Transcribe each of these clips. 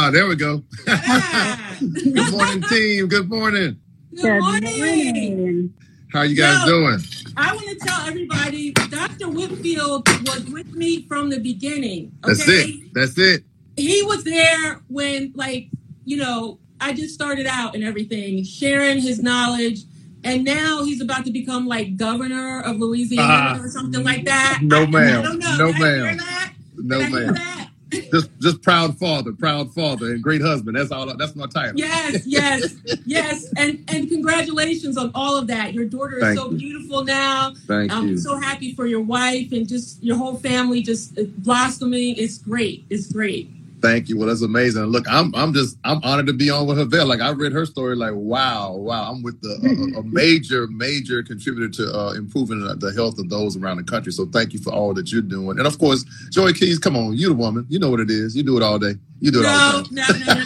There we go. Yeah. Good morning, team. Good morning. Good morning. How are you guys doing? I want to tell everybody, Dr. Whitfield was with me from the beginning. Okay? That's it. He was there when, I just started out and everything, sharing his knowledge. And now he's about to become like governor of Louisiana or something like that. No, ma'am. I don't know. No, Did ma'am. I hear that? No, ma'am. Just proud father, and great husband. That's all. That's my title. Yes. And congratulations on all of that. Your daughter is so beautiful now. Thank you. I'm so happy for your wife and just your whole family just blossoming. It's great. Thank you. Well, that's amazing. Look, I'm honored to be on with Havel. Like, I read her story, like, wow. I'm with a major contributor to improving the health of those around the country. So thank you for all that you're doing. And of course, Joy Keys, come on, you're the woman. You know what it is. You do it all day. You do it all the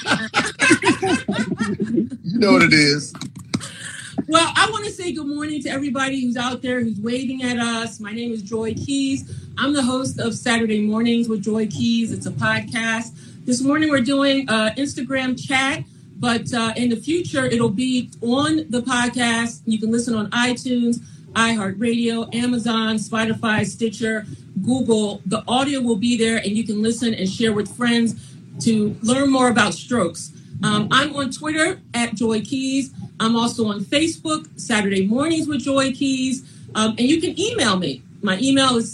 time. No. You know what it is. Well, I want to say good morning to everybody who's out there who's waving at us. My name is Joy Keys. I'm the host of Saturday Mornings with Joy Keys. It's a podcast. This morning we're doing Instagram chat, but in the future it'll be on the podcast. You can listen on iTunes, iHeartRadio, Amazon, Spotify, Stitcher, Google. The audio will be there, and you can listen and share with friends to learn more about strokes. I'm on Twitter at Joy Keys. I'm also on Facebook, Saturday Mornings with Joy Keys. And you can email me. My email is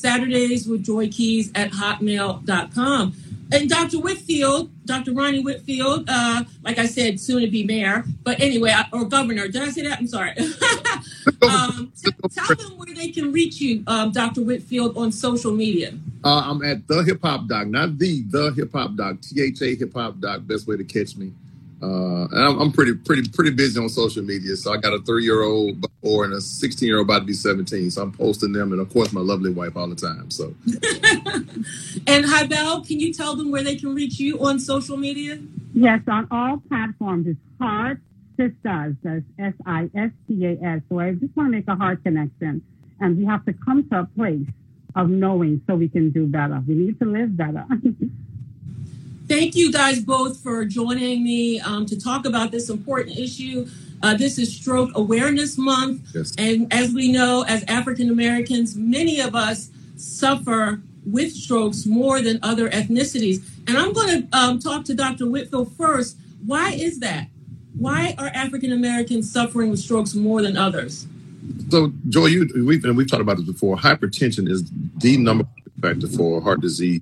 saturdayswithjoykeys@hotmail.com. And Dr. Whitfield, Dr. Ronnie Whitfield, like I said, soon to be mayor. But anyway, or governor. Did I say that? I'm sorry. Tell them where they can reach you, Dr. Whitfield, on social media. I'm at The Hip Hop Doc, not The Hip Hop Doc, THA Hip Hop Doc, best way to catch me. And I'm pretty busy on social media. So I got a 3-year-old and a 16-year-old about to be 17. So I'm posting them, and of course my lovely wife all the time. So. And Havel, can you tell them where they can reach you on social media? Yes, on all platforms. It's Heart Sistas. That's SISTAS. So I just want to make a heart connection, and we have to come to a place of knowing so we can do better. We need to live better. Thank you guys both for joining me to talk about this important issue. This is Stroke Awareness Month. Yes. And as we know, as African Americans, many of us suffer with strokes more than other ethnicities. And I'm going to talk to Dr. Whitfield first. Why is that? Why are African Americans suffering with strokes more than others? So, Joy, we've talked about this before. Hypertension is the number one factor for heart disease.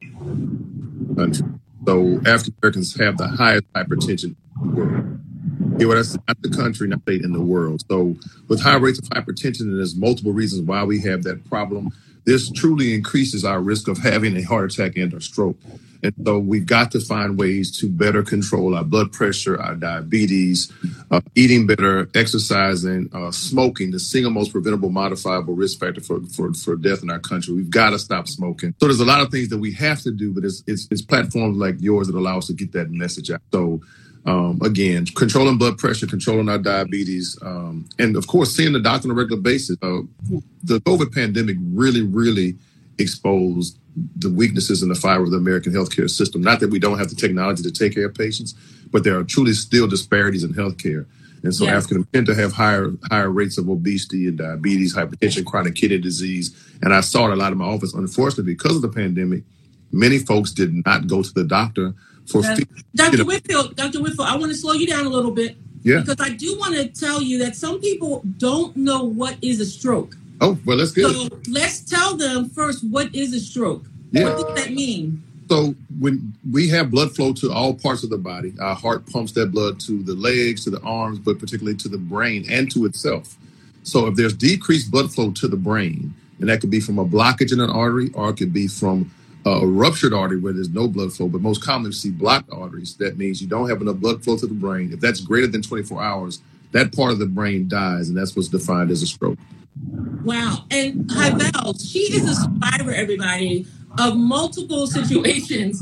So African Americans have the highest hypertension in the world. Here, that's not the country, not in the world. So with high rates of hypertension, and there's multiple reasons why we have that problem, this truly increases our risk of having a heart attack and a stroke. And so we've got to find ways to better control our blood pressure, our diabetes, eating better, exercising, smoking, the single most preventable modifiable risk factor for death in our country. We've got to stop smoking. So there's a lot of things that we have to do, but it's platforms like yours that allow us to get that message out. So again, controlling blood pressure, controlling our diabetes, and of course, seeing the doctor on a regular basis. The COVID pandemic really exposed the weaknesses in the fiber of the American healthcare system. Not that we don't have the technology to take care of patients, but there are truly still disparities in healthcare. And so African tend to have higher rates of obesity and diabetes, hypertension, chronic kidney disease. And I saw it a lot in my office. Unfortunately, because of the pandemic, many folks did not go to the doctor for Dr. Whitfield, I want to slow you down a little bit. Yeah. Because I do want to tell you that some people don't know what is a stroke. Oh, well, that's good. So let's tell them first, what is a stroke? Yeah. What does that mean? So when we have blood flow to all parts of the body, our heart pumps that blood to the legs, to the arms, but particularly to the brain and to itself. So if there's decreased blood flow to the brain, and that could be from a blockage in an artery, or it could be from a ruptured artery where there's no blood flow, but most commonly we see blocked arteries. That means you don't have enough blood flow to the brain. If that's greater than 24 hours, that part of the brain dies, and that's what's defined as a stroke. Wow. And Havel, she is a survivor, everybody, of multiple situations.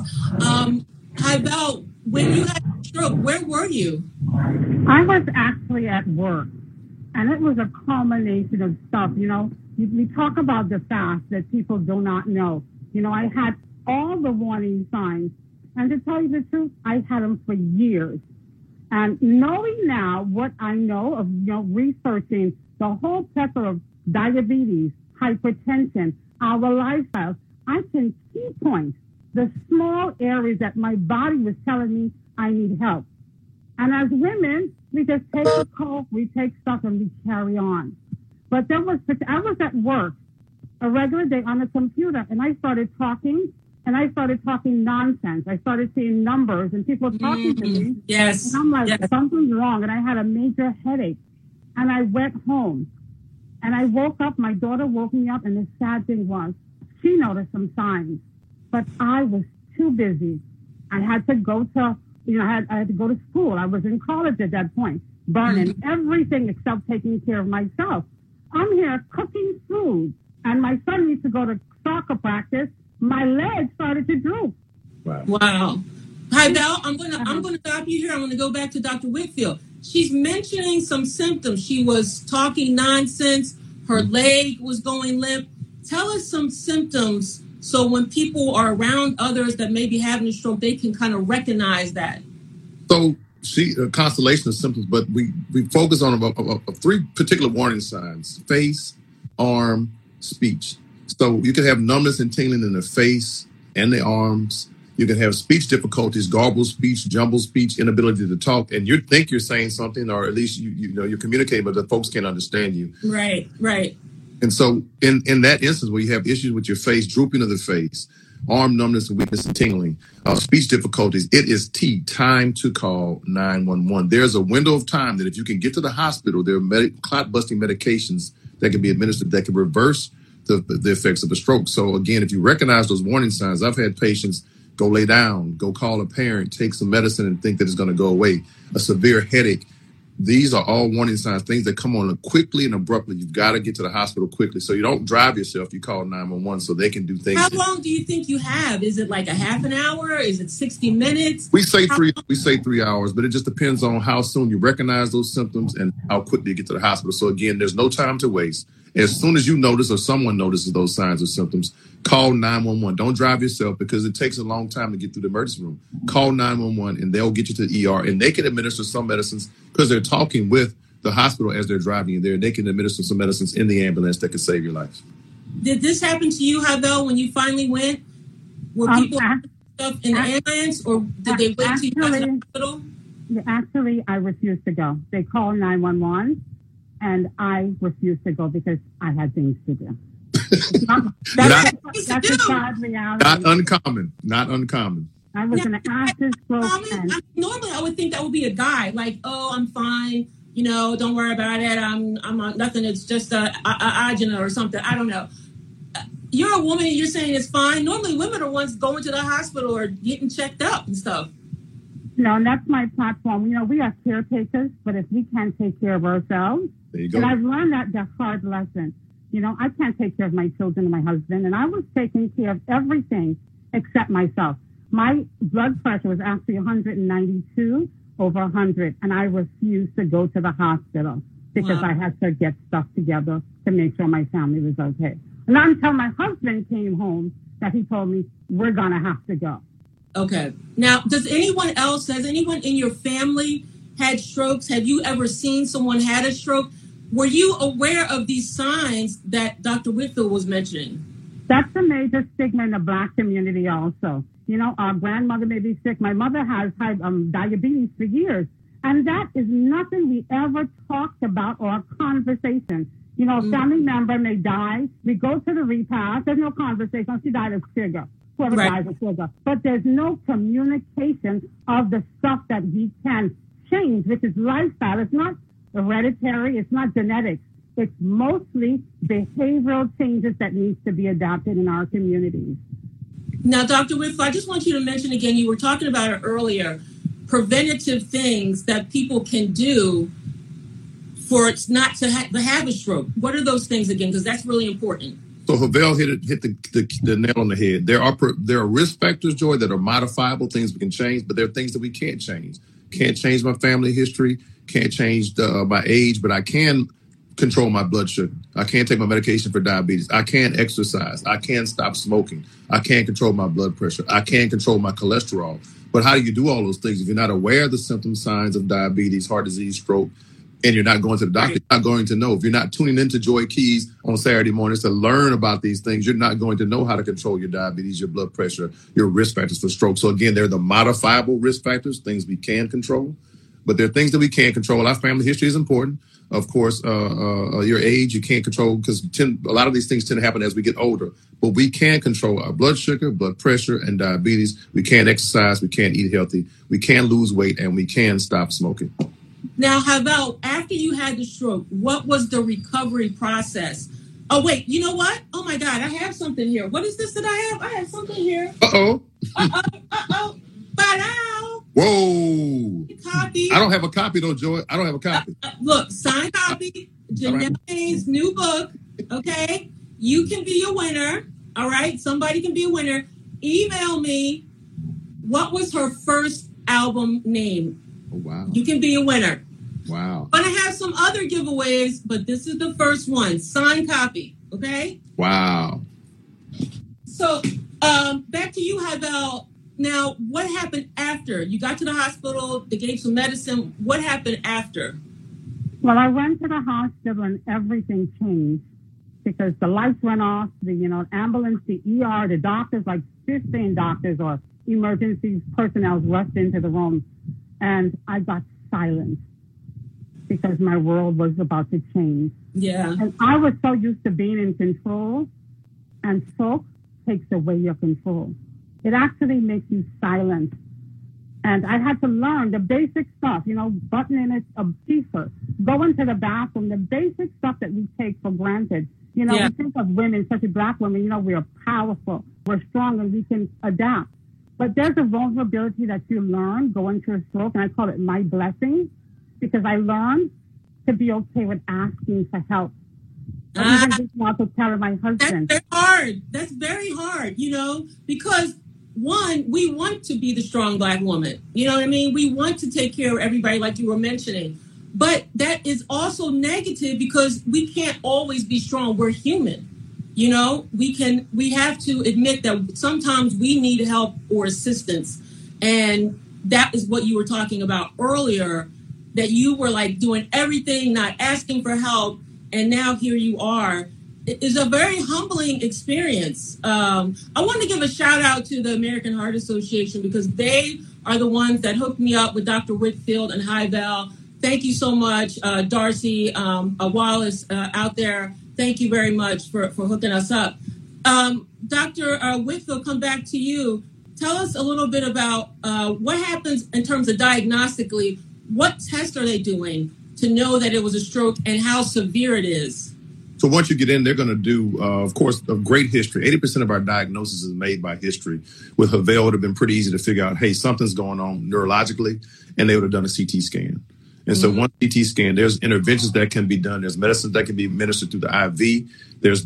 Havel, when you had a stroke, where were you? I was actually at work, and it was a culmination of stuff. You know, we talk about the fast that people do not know. You know, I had all the warning signs, And to tell you the truth, I had them for years. And knowing now what I know of, researching the whole plethora of diabetes, hypertension, our lifestyle, I can pinpoint the small areas that my body was telling me I need help. And as women, we just take a cold, we take stuff, and we carry on. But I was at work a regular day on a computer, and I started talking nonsense. I started seeing numbers, and people talking to me. Yes. And I'm like, yes. Something's wrong. And I had a major headache. And I went home. And I woke up. My daughter woke me up. And the sad thing was, she noticed some signs. But I was too busy. I had to go to, I had to go to school. I was in college at that point, burning everything except taking care of myself. I'm here cooking food. And my son needs to go to soccer practice. My legs started to droop. Wow. Hi, Val. I'm gonna stop you here. I'm gonna go back to Dr. Whitfield. She's mentioning some symptoms. She was talking nonsense. Her leg was going limp. Tell us some symptoms so when people are around others that may be having a stroke, they can kind of recognize that. So a constellation of symptoms, but we focus on three particular warning signs: face, arm, speech. So you can have numbness and tingling in the face and the arms. You can have speech difficulties, garbled speech, jumbled speech, inability to talk, and you think you're saying something, or at least you're communicating, but the folks can't understand you. Right. And so in that instance where you have issues with your face, drooping of the face, arm numbness and weakness and tingling, speech difficulties, it is time to call 911. There's a window of time that if you can get to the hospital, there are clot-busting medications that can be administered that can reverse the effects of a stroke. So again, if you recognize those warning signs, I've had patients go lay down, go call a parent, take some medicine and think that it's going to go away. A severe headache. These are all warning signs, things that come on quickly and abruptly. You've got to get to the hospital quickly. So you don't drive yourself. You call 911 so they can do things. How long do you think you have? Is it like a half an hour? Is it 60 minutes? We say 3 hours, but it just depends on how soon you recognize those symptoms and how quickly you get to the hospital. So again, there's no time to waste. As soon as you notice or someone notices those signs or symptoms, call 911. Don't drive yourself because it takes a long time to get through the emergency room. Call 911 and they'll get you to the ER, and they can administer some medicines because they're talking with the hospital as they're driving you there. They can administer some medicines in the ambulance that could save your life. Did this happen to you, Havel, when you finally went? Were people stuff in the ambulance, or did they wait till you got to the hospital? Actually, I refused to go. They called 911. And I refused to go because I had things to do. That's a sad reality. Not uncommon. I was in an active stroke. Normally, I would think that would be a guy. Like, oh, I'm fine. Don't worry about it. I'm nothing. It's just a agina or something. I don't know. You're a woman and you're saying it's fine. Normally, women are ones going to the hospital or getting checked up and stuff. No, and that's my platform. We are caretakers, but if we can't take care of ourselves, there you go. And I've learned the hard lesson. I can't take care of my children and my husband, and I was taking care of everything except myself. My blood pressure was actually 192 over 100, and I refused to go to the hospital because I had to get stuff together to make sure my family was okay. And not until my husband came home that he told me, we're going to have to go. Okay. Now, has anyone in your family had strokes? Have you ever seen someone had a stroke? Were you aware of these signs that Dr. Whitfield was mentioning? That's a major stigma in the Black community also. Our grandmother may be sick. My mother has had diabetes for years. And that is nothing we ever talked about or a conversation. A family member may die. We go to the repast. There's no conversation. She died of sugar. Whoever dies of sugar. But there's no communication of the stuff that we can change, which is lifestyle. It's not hereditary. It's not genetics. It's mostly behavioral changes that needs to be adopted in our communities. Now, Dr. Whitfield, I just want you to mention again, you were talking about it earlier, preventative things that people can do for it not to have a stroke. What are those things again? Because that's really important. So Havel hit the nail on the head. There are risk factors, Joy, that are modifiable, things we can change, but there are things that we can't change. Can't change my family history, can't change my age, but I can control my blood sugar. I can't take my medication for diabetes. I can't exercise. I can't stop smoking. I can't control my blood pressure. I can't control my cholesterol. But how do you do all those things if you're not aware of the symptoms, signs of diabetes, heart disease, stroke, and you're not going to the doctor? You're not going to know. If you're not tuning into Joy Keys on Saturday mornings to learn about these things, you're not going to know how to control your diabetes, your blood pressure, your risk factors for stroke. So again, they're the modifiable risk factors, things we can control. But there are things that we can't control. Our family history is important. Of course, your age, you can't control because a lot of these things tend to happen as we get older. But we can control our blood sugar, blood pressure, and diabetes. We can exercise. We can eat healthy. We can lose weight, and we can stop smoking. Now, how about after you had the stroke, what was the recovery process? Oh, wait, you know what? Oh, my God, I have something here. What is this that I have? I have something here. Uh-oh. Ba-dow. Whoa. Copy. I don't have a copy, though, Joy. I don't have a copy. Look, signed copy. Janelle Haynes' new book. Okay? You can be a winner. All right? Somebody can be a winner. Email me. What was her first album name? Oh, wow. You can be a winner. Wow. But I have some other giveaways, but this is the first one. Signed copy. Okay? Wow. So, back to you, Havel. Now, what happened after? You got to the hospital, they gave some medicine. What happened after? Well, I went to the hospital and everything changed because the lights went off, the ambulance, the ER, the doctors, like 15 doctors or emergency personnel rushed into the room. And I got silent because my world was about to change. Yeah. And I was so used to being in control, and smoke takes away your control. It actually makes you silent. And I had to learn the basic stuff, buttoning it a t-shirt, going to the bathroom, the basic stuff that we take for granted. We think of women, especially Black women, we are powerful, we're strong, and we can adapt. But there's a vulnerability that you learn going through a stroke, and I call it my blessing, because I learned to be okay with asking for help. I even just want to tell my husband. That's hard. That's very hard, because one, we want to be the strong Black woman. You know what I mean? We want to take care of everybody like you were mentioning. But that is also negative because we can't always be strong. We're human. We have to admit that sometimes we need help or assistance. And that is what you were talking about earlier, that you were like doing everything, not asking for help. And now here you are. It is a very humbling experience. I want to give a shout out to the American Heart Association because they are the ones that hooked me up with Dr. Whitfield and Havel. Thank you so much, Darcy Wallace out there. Thank you very much for hooking us up. Dr. Whitfield, come back to you. Tell us a little bit about what happens in terms of diagnostically. What tests are they doing to know that it was a stroke and how severe it is? So once you get in, they're going to do, of course, a great history. 80% of our diagnosis is made by history. With Havel, it would have been pretty easy to figure out, hey, something's going on neurologically, and they would have done a CT scan. And so one CT scan, there's interventions that can be done. There's medicines that can be administered through the IV. There's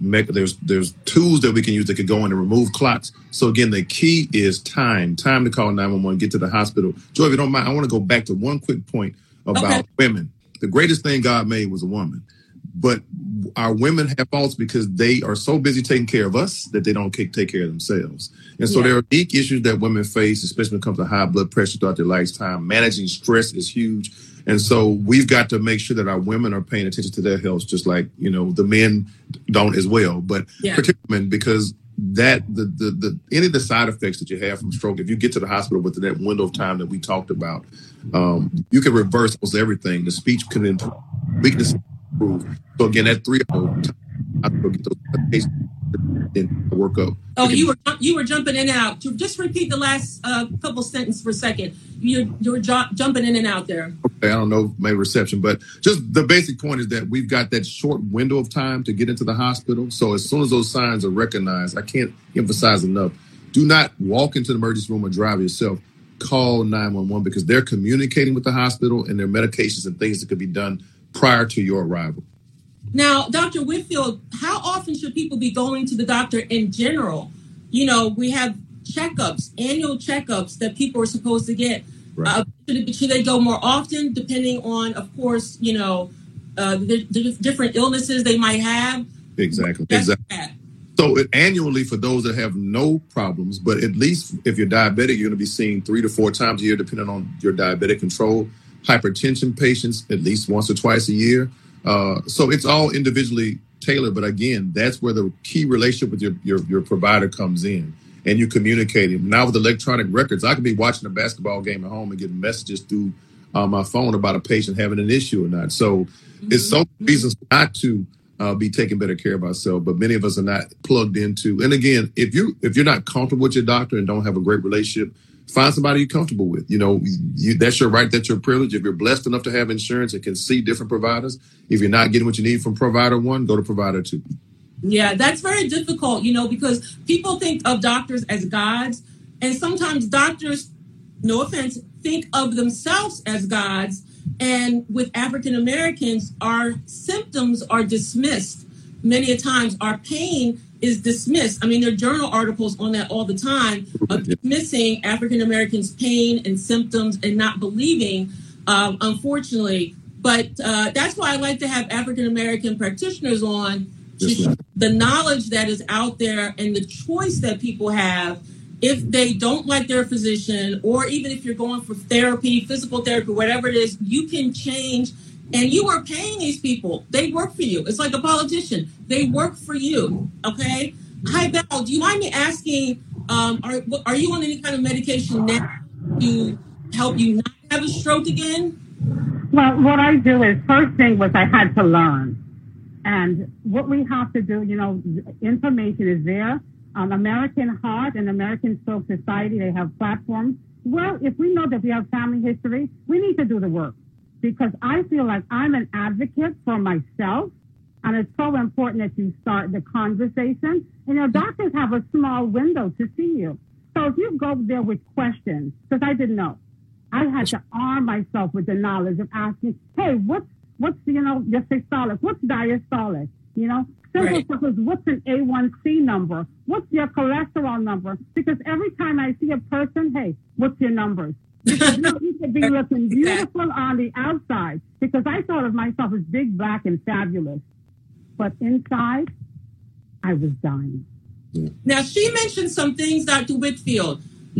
tools that we can use that could go in and remove clots. So again, the key is time to call 911, get to the hospital. Joy, if you don't mind, I want to go back to one quick point about women. The greatest thing God made was a woman. But our women have faults because they are so busy taking care of us that they don't take care of themselves. And so there are unique issues that women face, especially when it comes to high blood pressure throughout their lifetime. Managing stress is huge. And so we've got to make sure that our women are paying attention to their health, just like, the men don't as well. But particularly men, because that any of the side effects that you have from stroke, if you get to the hospital within that window of time that we talked about, you can reverse almost everything. The speech can improve, weakness improve. So again, that 3 hours, I will get those medications and work up. Oh, you were jumping in and out. Just repeat the last couple sentences for a second. You were jumping in and out there. Okay, I don't know my reception, but just the basic point is that we've got that short window of time to get into the hospital. So as soon as those signs are recognized, I can't emphasize enough, do not walk into the emergency room or drive yourself. Call 911 because they're communicating with the hospital and their medications and things that could be done prior to your arrival. Now, Dr. Whitfield, how often should people be going to the doctor in general? We have checkups, annual checkups that people are supposed to get. Right. Should they go more often, depending on, of course, the different illnesses they might have. Exactly. So annually, for those that have no problems, but at least if you're diabetic, you're going to be seen 3 to 4 times a year, depending on your diabetic control. Hypertension patients, at least once or twice a year. So it's all individually tailored. But again, that's where the key relationship with your provider comes in, and you communicating. Now with electronic records, I could be watching a basketball game at home and getting messages through my phone about a patient having an issue or not. So it's so reasons not to be taking better care of ourselves, but many of us are not plugged into. And again, if you're not comfortable with your doctor and don't have a great relationship, find somebody you're comfortable with. That's your right, that's your privilege. If you're blessed enough to have insurance and can see different providers, if you're not getting what you need from provider 1, go to provider 2. Yeah, that's very difficult, because people think of doctors as gods, and sometimes doctors, no offense, think of themselves as gods. And with African Americans, our symptoms are dismissed. Many a times our pain is dismissed. I mean, there are journal articles on that all the time of dismissing African Americans' pain and symptoms and not believing, unfortunately. But that's why I like to have African American practitioners on to share the knowledge that is out there and the choice that people have. If they don't like their physician, or even if you're going for therapy, physical therapy, whatever it is, you can change. And you are paying these people. They work for you. It's like a politician. They work for you. Okay. Hi, Belle. Do you mind me asking, are you on any kind of medication now to help you not have a stroke again? Well, what I do is, first thing was I had to learn. And what we have to do, information is there. American Heart and American Stroke Society, they have platforms. Well, if we know that we have family history, we need to do the work, because I feel like I'm an advocate for myself, and it's so important that you start the conversation. And doctors have a small window to see you. So if you go there with questions, because I didn't know, I had to arm myself with the knowledge of asking, hey, what's your systolic? What's diastolic? Simple stuff is, what's an A1C number? What's your cholesterol number? Because every time I see a person, hey, what's your numbers? Because you could be looking beautiful on the outside, because I thought of myself as big, black, and fabulous. But inside, I was dying. Now, she mentioned some things, Dr. Whitfield.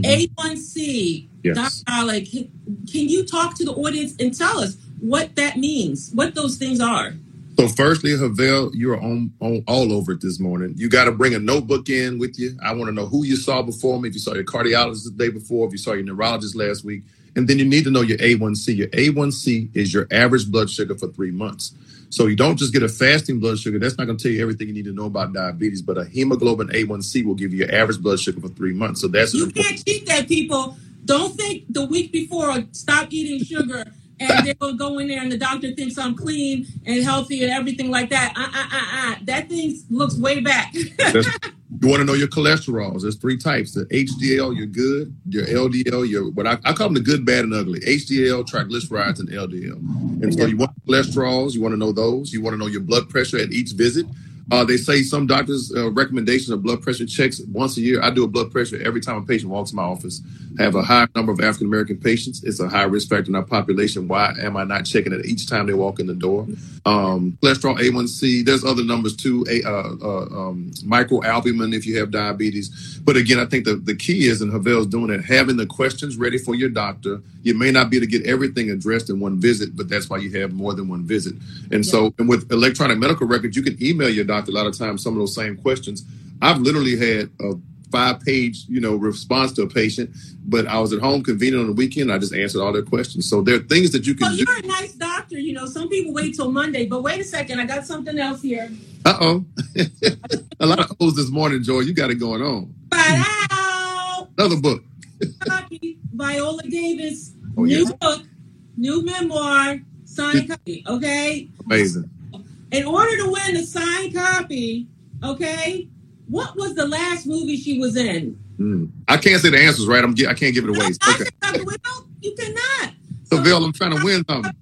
A1C, diastolic. Can you talk to the audience and tell us what that means, what those things are? So firstly, Havel, you're on all over it this morning. You got to bring a notebook in with you. I want to know who you saw before me, if you saw your cardiologist the day before, if you saw your neurologist last week. And then you need to know your A1C. Your A1C is your average blood sugar for 3 months. So you don't just get a fasting blood sugar. That's not going to tell you everything you need to know about diabetes, but a hemoglobin A1C will give you your average blood sugar for 3 months. So that's you can't cheat that, people. Don't think the week before, stop eating sugar. And they will go in there and the doctor thinks I'm clean and healthy and everything like that. That thing looks way back. You want to know your cholesterols. There's 3 types. The HDL, you're good. Your LDL, what I call them the good, bad, and ugly. HDL, triglycerides, and LDL. And so you want cholesterols. You want to know those. You want to know your blood pressure at each visit. They say some doctors' recommendations of blood pressure checks once a year. I do a blood pressure every time a patient walks in my office. I have a high number of African-American patients. It's a high risk factor in our population. Why am I not checking it each time they walk in the door? Cholesterol, A1C, there's other numbers too, microalbumin if you have diabetes. But again, I think the key is, and Havel's doing it, having the questions ready for your doctor. You may not be able to get everything addressed in one visit, but that's why you have more than one visit. And so, and with electronic medical records, you can email your doctor a lot of times some of those same questions. I've literally had a 5-page, response to a patient, but I was at home convenient on the weekend. I just answered all their questions. So there are things that you can do. You're a nice doctor. Some people wait till Monday, but wait a second. I got something else here. Uh-oh. A lot of O's this morning, Joy. You got it going on. Another book. Copy, Viola Davis. New book, new memoir, signed copy. Okay? Amazing. In order to win a signed copy, okay, what was the last movie she was in? I can't say the answers, right? I can't give it away. Okay. You cannot. So, Bill, I'm trying to win something.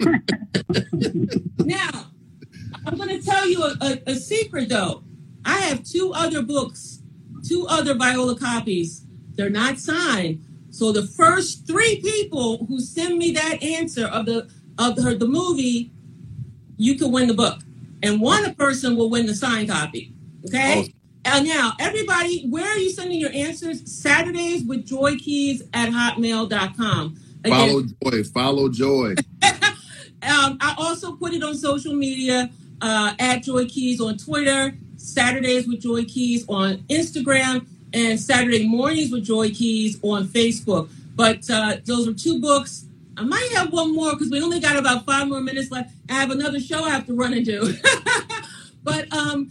Now, I'm going to tell you a secret, though. I have 2 other books, 2 other Viola copies. They're not signed. So the first 3 people who send me that answer of the movie, you can win the book. And one person will win the signed copy. Okay? And now, everybody, where are you sending your answers? Saturdays with Joy Keys at hotmail.com. Again, Follow Joy. I also put it on social media at Joy Keys on Twitter, Saturdays with Joy Keys on Instagram, and Saturday Mornings with Joy Keys on Facebook. But those are 2 books. I might have one more because we only got about 5 more minutes left. I have another show I have to run and do. But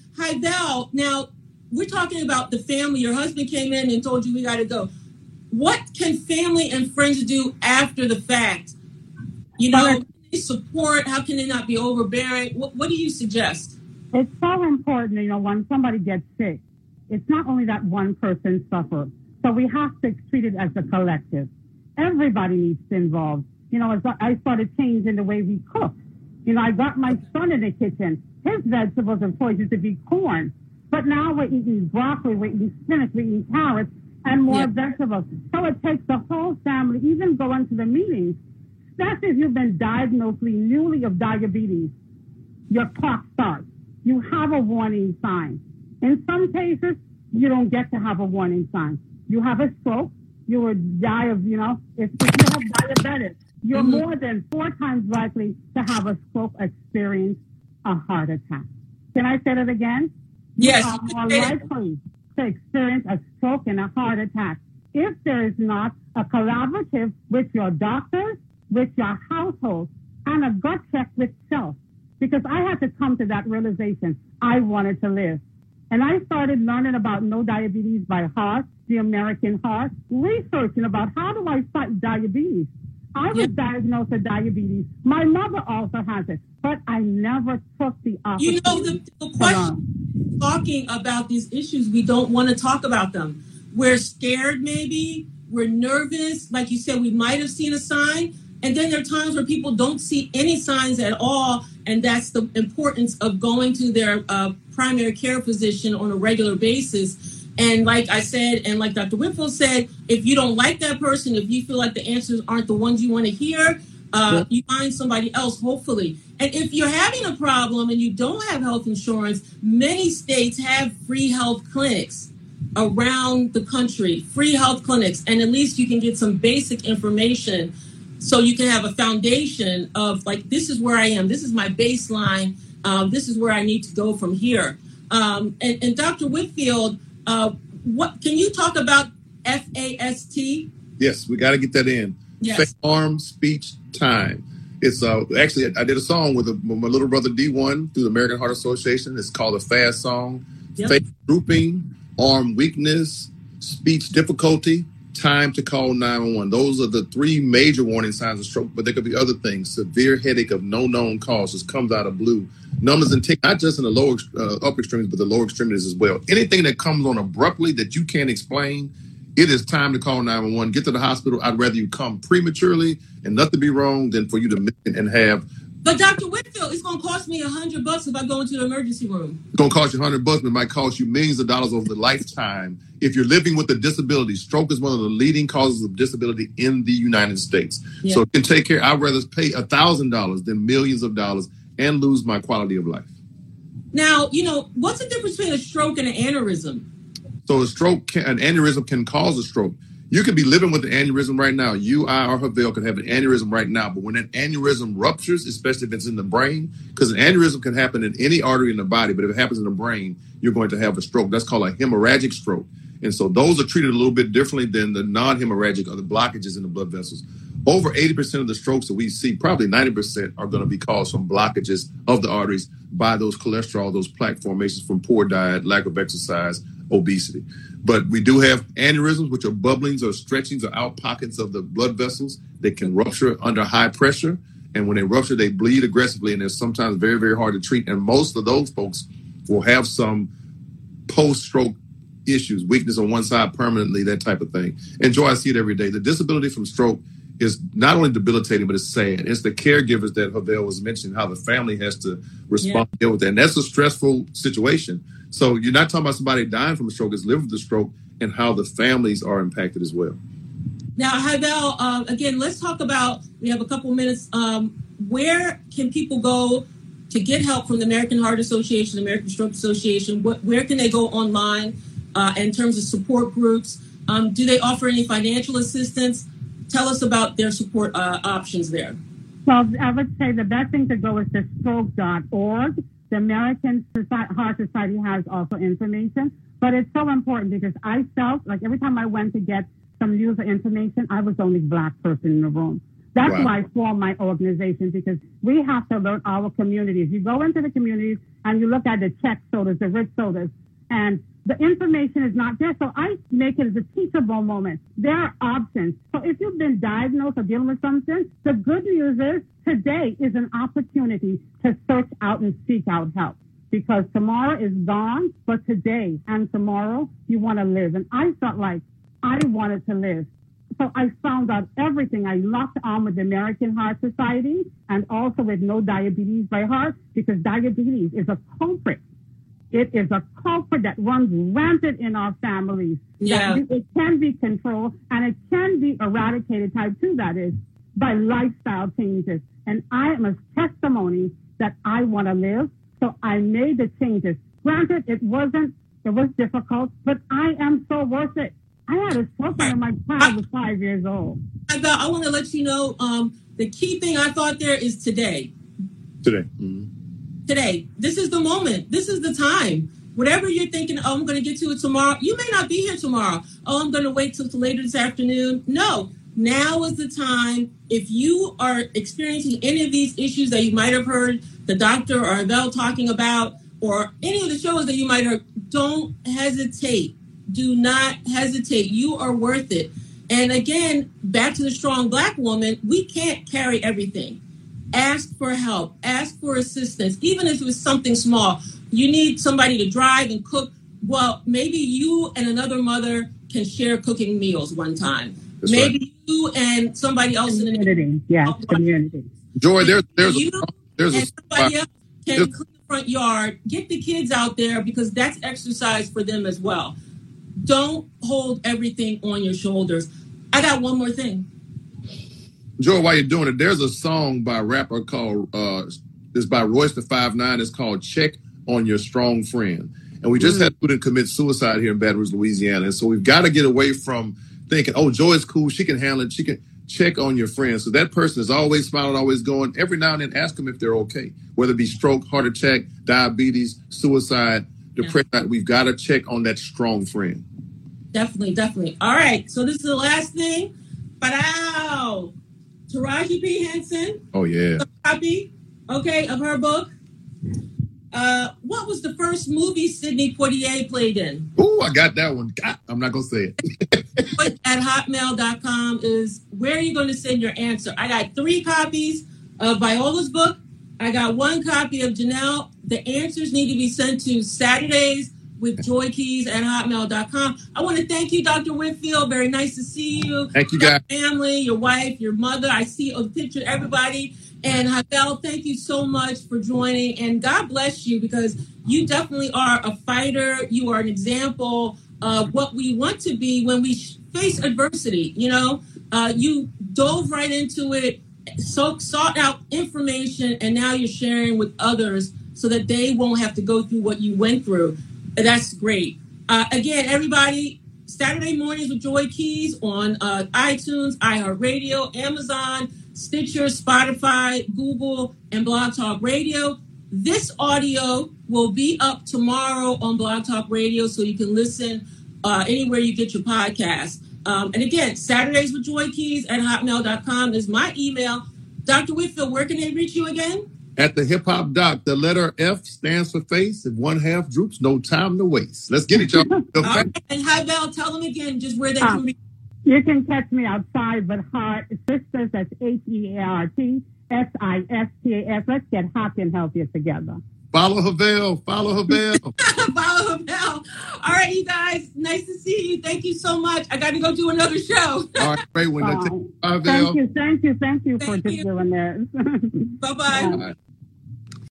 Val, now we're talking about the family. Your husband came in and told you we got to go. What can family and friends do after the fact? You know, support? How can they not be overbearing? What do you suggest? It's so important, you know, when somebody gets sick, it's not only that one person suffers. So we have to treat it as a collective. Everybody needs to involve. You know, I started changing the way we cook. You know, I got my son in the kitchen. His vegetables and choice used to be corn. But now we're eating broccoli, we're eating spinach, we're eating carrots, and more vegetables. So it takes the whole family, even going to the meetings. Especially if you've been diagnosed newly of diabetes, your clock starts. You have a warning sign. In some cases, you don't get to have a warning sign. You have a stroke, you would die of, you know, if you have diabetes, you're more than 4 times likely to have a stroke, experience a heart attack. Can I say that again? Yes. You are more likely to experience a stroke and a heart attack if there is not a collaborative with your doctors, with your household, and a gut check with self. Because I had to come to that realization. I wanted to live. And I started learning about No Diabetes by Heart, the American Heart, researching about how do I fight diabetes. I was diagnosed with diabetes. My mother also has it, but I never took the opportunity. You know, the question, talking about these issues, we don't want to talk about them. We're scared, maybe. We're nervous. Like you said, we might have seen a sign. And then there are times where people don't see any signs at all. And that's the importance of going to their primary care physician on a regular basis. And like I said, and like Dr. Whitfield said, if you don't like that person, if you feel like the answers aren't the ones you want to hear, you find somebody else, hopefully. And if you're having a problem and you don't have health insurance, many states have free health clinics around the country, free health clinics. And at least you can get some basic information so you can have a foundation of like, this is where I am. This is my baseline. This is where I need to go from here. And Dr. Whitfield, what can you talk about FAST? Yes, we got to get that in. Yes. Arm, speech, time. It's actually I did a song with my little brother D1 through the American Heart Association. It's called a FAST song. Yep. Face drooping, arm weakness, speech difficulty, time to call 911. Those are the 3 major warning signs of stroke, but there could be other things. Severe headache of no known cause just comes out of blue. Numbness and tick, not just in the lower upper extremities, but the lower extremities as well. Anything that comes on abruptly that you can't explain, it is time to call 911. Get to the hospital. I'd rather you come prematurely and nothing be wrong than for you to miss it and have. But Dr. Whitfield, it's going to cost me $100 if I go into the emergency room. It's going to cost you $100, but it might cost you millions of dollars over the lifetime. If you're living with a disability, stroke is one of the leading causes of disability in the United States. Yeah. So it can take care. I'd rather pay $1,000 than millions of dollars and lose my quality of life. Now, you know, what's the difference between a stroke and an aneurysm? So an aneurysm can cause a stroke. You could be living with an aneurysm right now. You, I, or Havel could have an aneurysm right now. But when that aneurysm ruptures, especially if it's in the brain, because an aneurysm can happen in any artery in the body, but if it happens in the brain, you're going to have a stroke. That's called a hemorrhagic stroke. And so those are treated a little bit differently than the non-hemorrhagic or the blockages in the blood vessels. Over 80% of the strokes that we see, probably 90%, are going to be caused from blockages of the arteries by those cholesterol, those plaque formations from poor diet, lack of exercise, obesity. But we do have aneurysms, which are bubblings or stretchings or out pockets of the blood vessels. They can rupture under high pressure. And when they rupture, they bleed aggressively. And they're sometimes very, very hard to treat. And most of those folks will have some post-stroke issues, weakness on one side permanently, that type of thing. And Joy, I see it every day. The disability from stroke is not only debilitating, but it's sad. It's the caregivers that Havel was mentioning, how the family has to respond to deal with that. And that's a stressful situation. So you're not talking about somebody dying from a stroke, it's living with the stroke and how the families are impacted as well. Now, Havel, again, let's talk about, we have a couple minutes, where can people go to get help from the American Heart Association, American Stroke Association, where can they go online in terms of support groups? Do they offer any financial assistance? Tell us about their support options there. Well, I would say the best thing to go is to stroke.org. The American Heart Society has also information, but it's so important because I felt like every time I went to get some news or information, I was the only Black person in the room. That's why I formed my organization, because we have to alert our communities. You go into the communities and you look at the check sodas, the rich sodas, and the information is not there. So I make it as a teachable moment. There are options. So if you've been diagnosed or dealing with something, the good news is today is an opportunity to search out and seek out help, because tomorrow is gone, but today and tomorrow you want to live. And I felt like I wanted to live. So I found out everything. I locked on with the American Heart Society and also with No Diabetes by Heart, because diabetes is a culprit. It is a culprit that runs rampant in our families. Yeah. It can be controlled and it can be eradicated, type 2 that is, by lifestyle changes. And I am a testimony that I want to live. So I made the changes. Granted, it was difficult, but I am so worth it. I had a stroke when my child was 5 years old. I want to let you know, the key thing I thought there is today. Today. Mm-hmm. Today. This is the moment. This is the time. Whatever you're thinking, oh, I'm going to get to it tomorrow. You may not be here tomorrow. Oh, I'm going to wait till later this afternoon. No. Now is the time. If you are experiencing any of these issues that you might have heard the doctor or Abel talking about, or any of the shows that you might have heard, don't hesitate. Do not hesitate. You are worth it. And again, back to the strong Black woman, we can't carry everything. Ask for help. Ask for assistance. Even if it's something small. You need somebody to drive and cook. Well, maybe you and another mother can share cooking meals one time. That's maybe right. You and somebody else in the community. Yes, community. Joy, there's somebody else can clean the front yard. Get the kids out there, because that's exercise for them as well. Don't hold everything on your shoulders. I got one more thing. Joy, while you're doing it, there's a song by a rapper called, it's by Royce the 5'9". It's called Check on Your Strong Friend. And we just had a student commit suicide here in Baton Rouge, Louisiana. And so we've got to get away from thinking, oh, Joy is cool. She can handle it. She can check on your friend. So that person is always smiling, always going. Every now and then, ask them if they're okay, whether it be stroke, heart attack, diabetes, suicide, depression. Yeah. We've got to check on that strong friend. Definitely. All right. So this is the last thing. But Taraji P. Henson. Oh, yeah. A copy, of her book. What was the first movie Sidney Poitier played in? Ooh, I got that one. God, I'm not going to say it. At hotmail.com is where you're going to send your answer. I got 3 copies of Viola's book. I got 1 copy of Janelle. The answers need to be sent to Saturdays with Joy Keys at hotmail.com. I want to thank you, Dr. Whitfield. Very nice to see you. Thank you, guys. Your family, your wife, your mother. I see a picture of everybody. And Havel, thank you so much for joining. And God bless you, because you definitely are a fighter. You are an example of what we want to be when we face adversity. You dove right into it, sought out information, and now you're sharing with others so that they won't have to go through what you went through. That's great. Again, everybody, Saturday Mornings with Joy Keys on iTunes, iHeartRadio, Amazon, Stitcher, Spotify, Google, and Blog Talk Radio. This audio will be up tomorrow on Blog Talk Radio, so you can listen anywhere you get your podcast. And again, Saturdays with Joy Keys at hotmail.com is my email. Dr. Whitfield, where can they reach you again? At the Hip Hop Doc, the letter F stands for face. If one half droops, no time to waste. Let's get it, y'all. Right. And Havel, tell them again just where they can reach. You can catch me outside with Heart Sisters. That's HEART SISTAS. Let's get hot and healthier together. Follow Havel. Follow Havel. Follow Havel. All right, you guys. Nice to see you. Thank you so much. I got to go do another show. All right, great one. Thank you for doing this. Bye-bye. Bye.